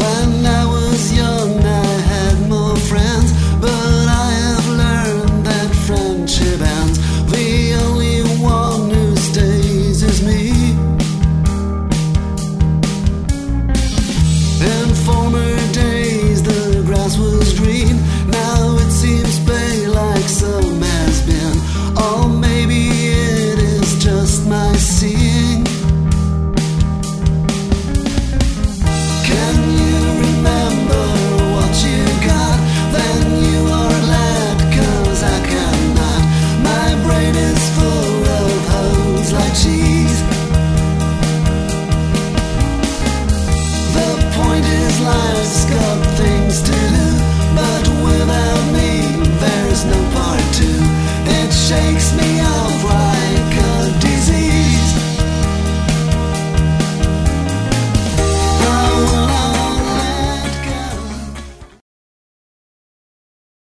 When I was young, I had more friends, but I have learned that friendship ends. The only one who stays is me. In former days, the grass was green. Now it seems pale, like some has been. Or maybe it is just my seeing. Can you remember what you got? Then you are glad, 'cause I cannot. My brain is full of holes like cheese. The point is life's got